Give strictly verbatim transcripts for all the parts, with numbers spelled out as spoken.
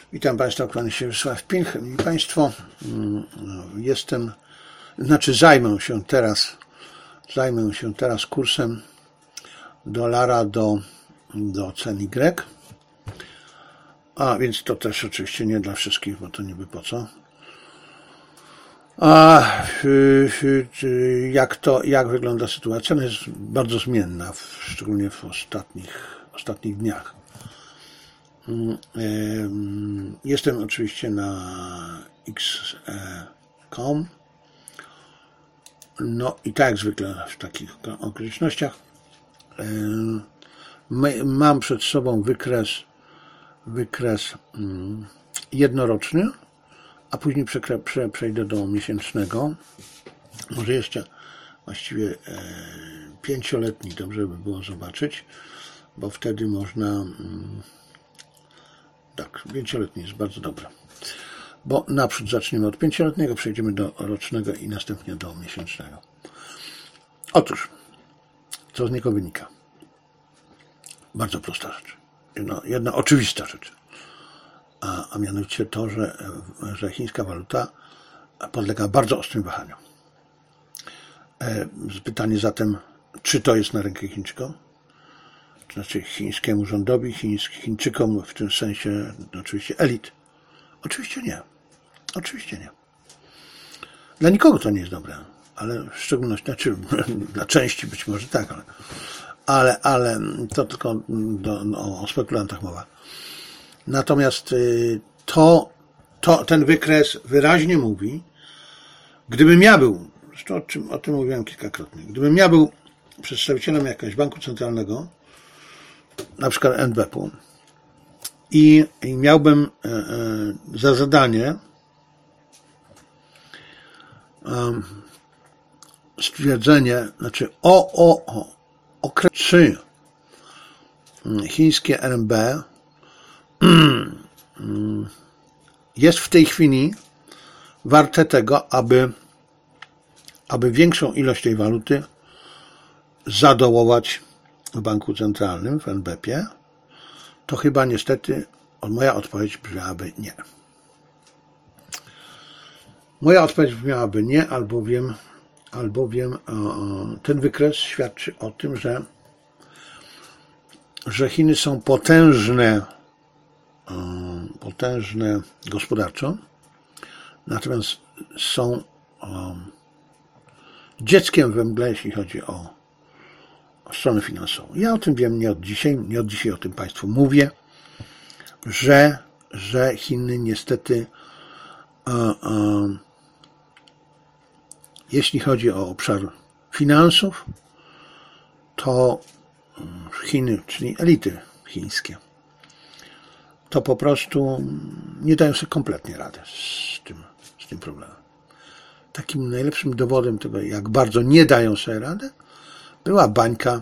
Witam Państwa, kłania się Wiesław Pilch. I Państwo, jestem, znaczy zajmę się teraz, zajmę się teraz kursem dolara do, do cen Y. A więc to też oczywiście nie dla wszystkich, bo to niby po co. A jak to, jak wygląda sytuacja? Ona jest bardzo zmienna, szczególnie w ostatnich, ostatnich dniach. Jestem oczywiście na X kropka com. No i tak jak zwykle w takich okolicznościach mam przed sobą wykres, wykres jednoroczny, a później przejdę do miesięcznego. Może jeszcze właściwie pięcioletni, dobrze by było zobaczyć, bo wtedy można... Tak, pięcioletni jest bardzo dobre. Bo naprzód zaczniemy od pięcioletniego, przejdziemy do rocznego i następnie do miesięcznego. Otóż, co z niego wynika? Bardzo prosta rzecz. Jedna, jedna oczywista rzecz. A, a mianowicie to, że, że chińska waluta podlega bardzo ostrym wahaniom. E, pytanie zatem, czy to jest na rękę Chińczykom? Znaczy chińskiemu rządowi, Chińczykom, w tym sensie oczywiście elit? Oczywiście nie. Oczywiście nie. Dla nikogo to nie jest dobre, ale w szczególności, znaczy dla części być może tak, ale, ale, ale to tylko do, no, o spekulantach mowa. Natomiast to, to, ten wykres wyraźnie mówi, gdybym ja był, zresztą o, czym, o tym mówiłem kilkakrotnie, gdybym ja był przedstawicielem jakiegoś banku centralnego, na przykład N B P-u i, i miałbym e, e, za zadanie e, stwierdzenie, znaczy o, o, o okres, czy chińskie R M B jest w tej chwili warte tego, aby, aby większą ilość tej waluty zadołować w banku centralnym, w N B P-ie, to chyba niestety moja odpowiedź brzmiałaby nie. Moja odpowiedź brzmiałaby nie, albowiem, albowiem ten wykres świadczy o tym, że, że Chiny są potężne, potężne gospodarczo, natomiast są dzieckiem we mgle, jeśli chodzi o stronę finansową. Ja o tym wiem nie od dzisiaj, nie od dzisiaj o tym Państwu mówię, że, że Chiny niestety e, e, jeśli chodzi o obszar finansów, to Chiny, czyli elity chińskie, to po prostu nie dają sobie kompletnie rady z tym, z tym problemem. Takim najlepszym dowodem tego, jak bardzo nie dają sobie rady, była bańka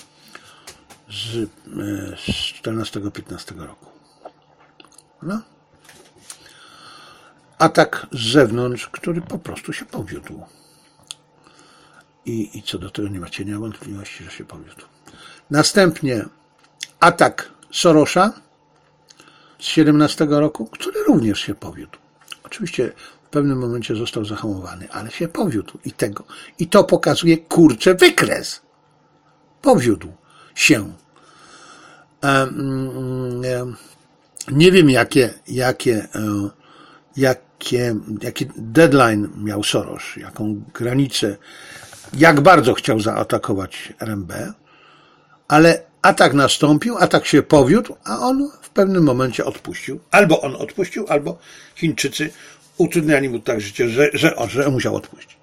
z czternastego piętnastego roku. No. Atak z zewnątrz, który po prostu się powiódł. I, i co do tego nie ma cienia wątpliwości, że się powiódł. Następnie atak Sorosa z siedemnastego roku, który również się powiódł. Oczywiście w pewnym momencie został zahamowany, ale się powiódł i tego. I to pokazuje, kurczę, wykres. Powiódł się. Nie wiem, jakie, jakie, jakie, jaki deadline miał Soros, jaką granicę, jak bardzo chciał zaatakować R M B, ale atak nastąpił, atak się powiódł, a on w pewnym momencie odpuścił. Albo on odpuścił, albo Chińczycy utrudniali mu tak życie, że, że, że musiał odpuścić.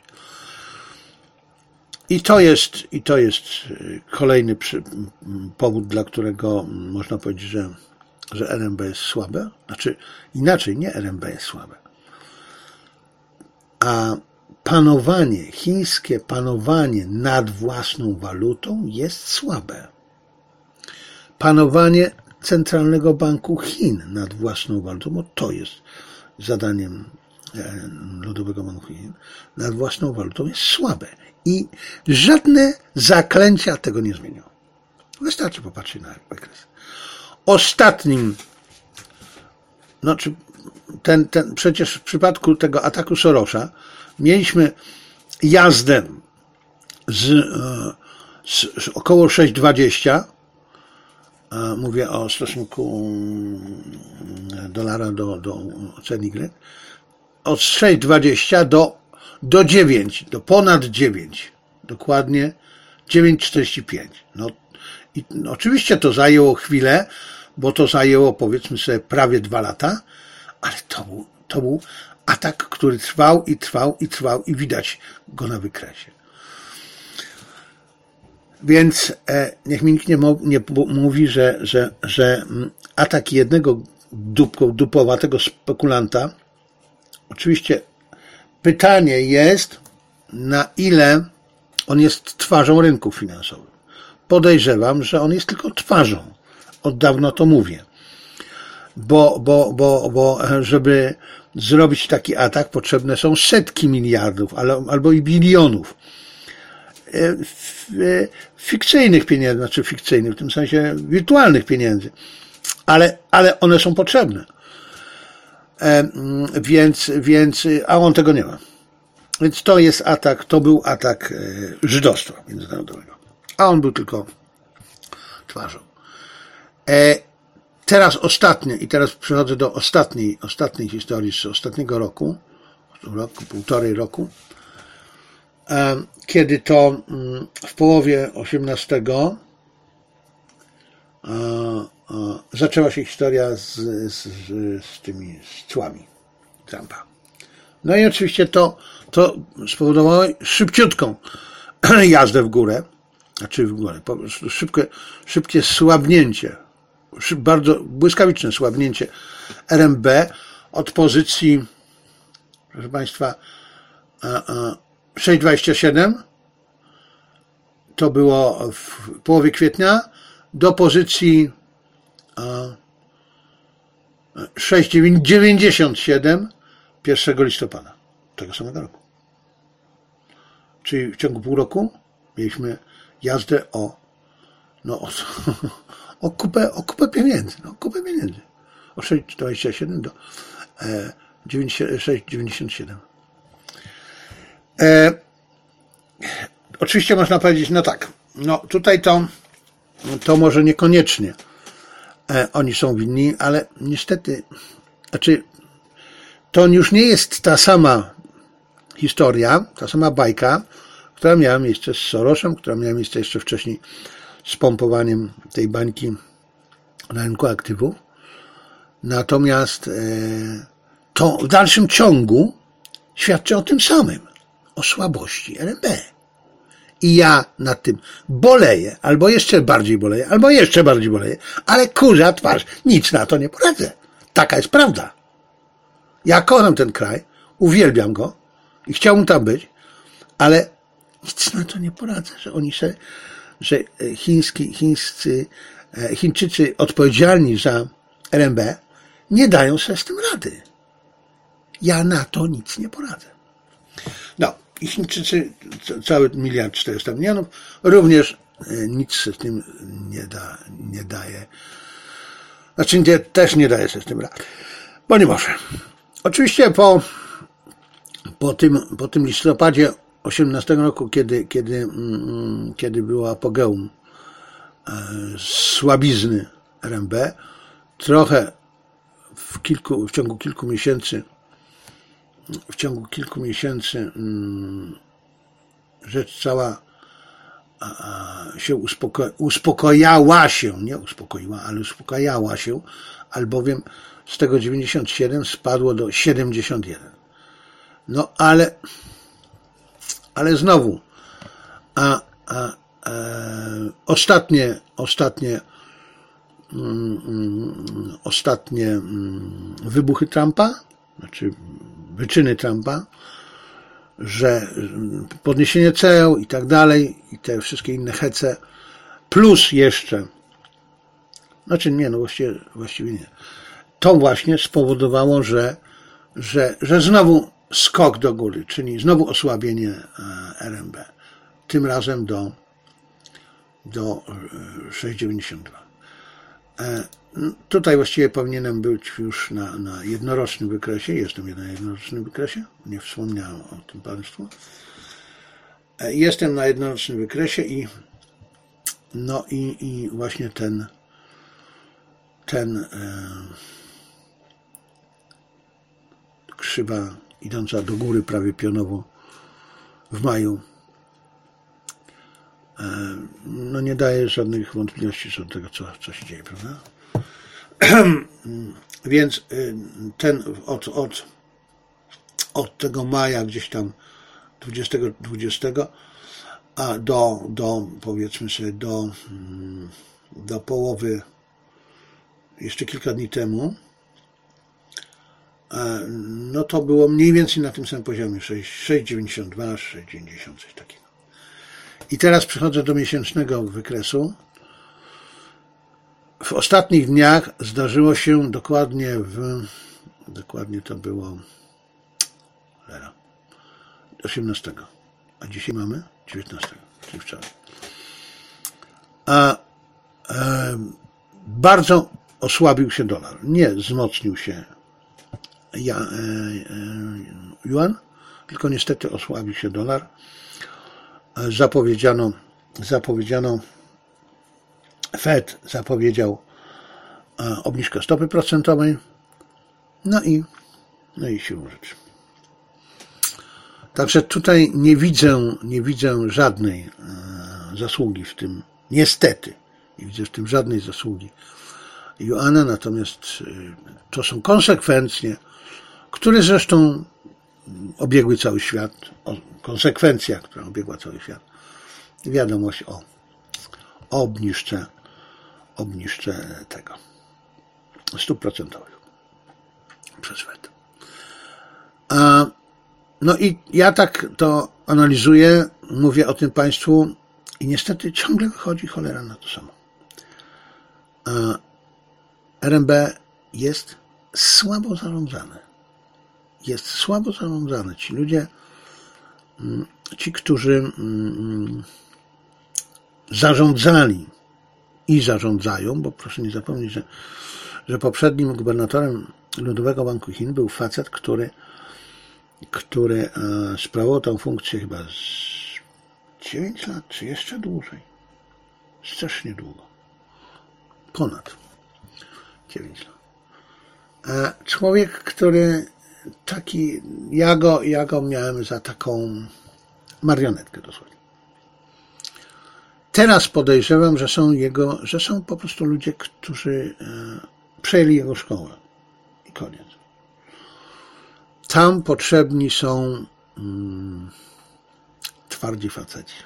I to jest, i to jest kolejny przy, powód, dla którego można powiedzieć, że, że R M B jest słabe. Znaczy inaczej, nie R M B jest słabe, a panowanie, chińskie panowanie nad własną walutą jest słabe. Panowanie Centralnego Banku Chin nad własną walutą, bo to jest zadaniem Ludowego Banku Chin, nad własną walutą jest słabe. I żadne zaklęcia tego nie zmienią. Wystarczy popatrzeć na wykres. Ostatnim no czy ten, ten, przecież w przypadku tego ataku Sorosa mieliśmy jazdę z, z, z około sześć dwadzieścia, mówię o stosunku dolara do, do cen Y, od sześć dwadzieścia do, do dziewięć, do ponad dziewięć, dokładnie dziewięć czterdzieści pięć. No i no, oczywiście to zajęło chwilę, bo to zajęło, powiedzmy sobie, prawie dwa lata, ale to był, to był atak, który trwał i trwał i trwał i widać go na wykresie. Więc e, niech mi nikt nie, mo, nie mówi, że, że, że atak jednego dup, dupowatego spekulanta, oczywiście pytanie jest, na ile on jest twarzą rynków finansowych. Podejrzewam, że on jest tylko twarzą. Od dawna to mówię. Bo, bo, bo, bo żeby zrobić taki atak, potrzebne są setki miliardów albo i bilionów fikcyjnych pieniędzy, znaczy fikcyjnych, w tym sensie wirtualnych pieniędzy, ale, ale one są potrzebne. Więc, więc, a on tego nie ma. Więc to jest atak, to był atak żydostwa międzynarodowego. A on był tylko twarzą. Teraz ostatnie, i teraz przechodzę do ostatniej, ostatniej historii z ostatniego roku, roku, półtorej roku, kiedy to w połowie osiemnastego zaczęła się historia z, z, z tymi z cłami Trumpa. No i oczywiście to, to spowodowało szybciutką jazdę w górę, znaczy w górę, po prostu szybkie, szybkie słabnięcie, szyb, bardzo błyskawiczne słabnięcie R M B od pozycji, proszę Państwa, sześć dwadzieścia siedem, to było w połowie kwietnia, do pozycji sześć dziewięćdziesiąt siedem pierwszego listopada tego samego roku. Czyli w ciągu pół roku mieliśmy jazdę o, no, o, o, kupę, o kupę pieniędzy. No, kupę pieniędzy. O sześć dwadzieścia siedem do sześć dziewięćdziesiąt siedem. E, oczywiście można powiedzieć, no tak, no tutaj to, to może niekoniecznie e, oni są winni, ale niestety, znaczy, to już nie jest ta sama historia, ta sama bajka, która miała miejsce z Sorosem, która miała miejsce jeszcze wcześniej z pompowaniem tej bańki na rynku aktywów. Natomiast e, to w dalszym ciągu świadczy o tym samym, o słabości R M B. I ja nad tym boleję, albo jeszcze bardziej boleję, albo jeszcze bardziej boleję, ale kurza twarz, nic na to nie poradzę. Taka jest prawda. Ja kocham ten kraj, uwielbiam go i chciałbym tam być, ale nic na to nie poradzę, że oni się, że chiński, chińscy, Chińczycy odpowiedzialni za R M B nie dają sobie z tym rady. Ja na to nic nie poradzę. No i Chińczycy, cały miliard czterysta milionów, również nic z tym nie da, nie daje. Znaczy nie, też nie daje sobie z tym rady, bo nie może. Oczywiście po, po tym, po tym listopadzie osiemnastego roku, kiedy, kiedy, kiedy było apogeum słabizny R M B, trochę w, kilku, w ciągu kilku miesięcy w ciągu kilku miesięcy rzecz cała się uspoko- uspokojała się, nie uspokoiła, ale uspokajała się, albowiem z tego dziewięćdziesiąt siedem spadło do siedemdziesiąt jeden. No ale ale znowu a, a, a ostatnie ostatnie mm, mm, ostatnie mm, wybuchy Trumpa, znaczy wyczyny Trumpa, że podniesienie ceł i tak dalej, i te wszystkie inne hece, plus jeszcze, znaczy nie, no właściwie, właściwie nie, to właśnie spowodowało, że, że, że znowu skok do góry, czyli znowu osłabienie R M B, tym razem do, do sześć dziewięćdziesiąt dwa. Tutaj właściwie powinienem być już na, na jednorocznym wykresie. Jestem na jednorocznym wykresie. Nie wspomniałem o tym Państwu. Jestem na jednorocznym wykresie i no i, i właśnie ten ten e, krzywa idąca do góry prawie pionowo w maju e, no nie daje żadnych wątpliwości co do tego, co, co się dzieje, prawda? Więc ten od, od, od tego maja gdzieś tam dwudziestego dwudziestego a do, do powiedzmy sobie do, do połowy jeszcze kilka dni temu, no to było mniej więcej na tym samym poziomie sześć dziewięćdziesiąt dwa, sześć dziewięćdziesiąt, coś takiego. I teraz przechodzę do miesięcznego wykresu. W ostatnich dniach zdarzyło się dokładnie w dokładnie to było osiemnastego, a dzisiaj mamy dziewiętnastego, czyli wczoraj. A e, bardzo osłabił się dolar. Nie wzmocnił się ja, e, e, juan, tylko niestety osłabił się dolar. E, zapowiedziano, zapowiedziano Fed zapowiedział e, obniżkę stopy procentowej. No i no i siłą rzeczy. Także tutaj nie widzę, nie widzę żadnej e, zasługi w tym, niestety, nie widzę w tym żadnej zasługi juana, natomiast e, to są konsekwencje, które zresztą obiegły cały świat, o konsekwencjach, która obiegła cały świat. Wiadomość o, o obniżce, obniżce tego stóp procentowych przez Fed. A No i ja tak to analizuję, mówię o tym Państwu i niestety ciągle wychodzi cholera na to samo. R M B jest słabo zarządzane. Jest słabo zarządzane. Ci ludzie, ci, którzy zarządzali i zarządzają, bo proszę nie zapomnieć, że, że poprzednim gubernatorem Ludowego Banku Chin był facet, który który sprawował tę funkcję chyba z dziewięć lat, czy jeszcze dłużej. Strasznie długo. Ponad dziewięć lat. A człowiek, który taki, ja go, ja go miałem za taką marionetkę dosłownie. Teraz podejrzewam, że są jego, że są po prostu ludzie, którzy przejęli jego szkołę. I koniec. Tam potrzebni są mm, twardzi faceci.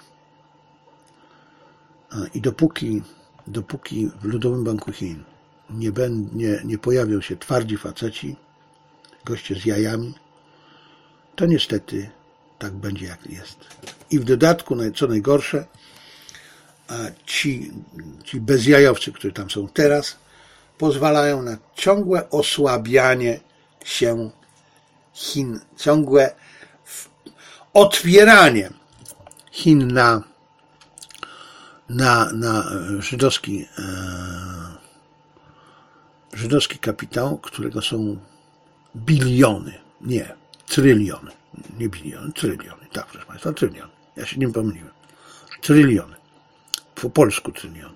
I dopóki, dopóki w Ludowym Banku Chin nie, nie, nie pojawią się twardzi faceci, goście z jajami, to niestety tak będzie jak jest. I w dodatku, co najgorsze, ci, ci bezjajowcy, którzy tam są teraz, pozwalają na ciągłe osłabianie się Chin, ciągłe otwieranie Chin na, na, na żydowski, e, żydowski kapitał, którego są biliony, nie, tryliony, nie biliony, tryliony, tak proszę Państwa, tryliony, ja się nie pomyliłem, tryliony, po polsku tryliony.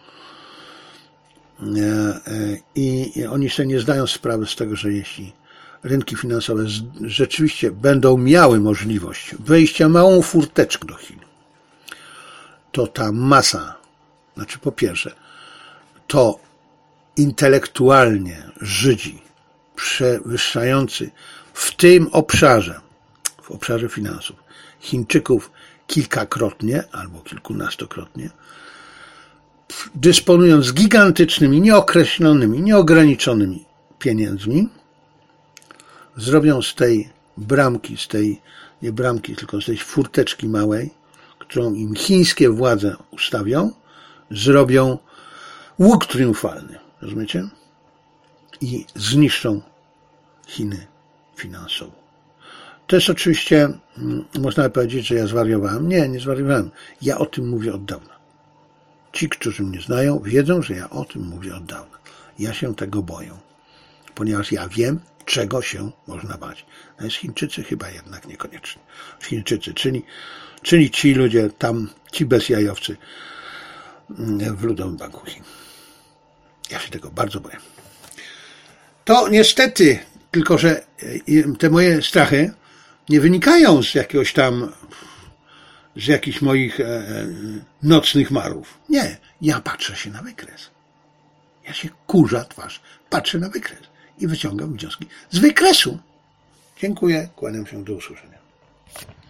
E, e, i, I oni sobie nie zdają sprawy z tego, że jeśli rynki finansowe rzeczywiście będą miały możliwość wejścia małą furteczką do Chin, to ta masa, znaczy po pierwsze, to intelektualnie Żydzi przewyższający w tym obszarze, w obszarze finansów, Chińczyków kilkakrotnie albo kilkunastokrotnie, dysponując gigantycznymi, nieokreślonymi, nieograniczonymi pieniędzmi, zrobią z tej bramki, z tej, nie bramki, tylko z tej furteczki małej, którą im chińskie władze ustawią, zrobią łuk triumfalny, rozumiecie? I zniszczą Chiny finansowo. To jest oczywiście, można powiedzieć, że ja zwariowałem. Nie, nie zwariowałem. Ja o tym mówię od dawna. Ci, którzy mnie znają, wiedzą, że ja o tym mówię od dawna. Ja się tego boję, ponieważ ja wiem, czego się można bać. Natomiast Chińczycy chyba jednak niekoniecznie. Chińczycy, czyli, czyli ci ludzie tam, ci bezjajowcy w Ludowym Banku Chin. Ja się tego bardzo boję. To niestety, tylko że te moje strachy nie wynikają z jakiegoś tam, z jakichś moich e, nocnych marów. Nie, ja patrzę się na wykres. Ja się kurza twarz, patrzę na wykres i wyciągam wnioski z wykresu. Dziękuję, kłaniam się, do usłyszenia.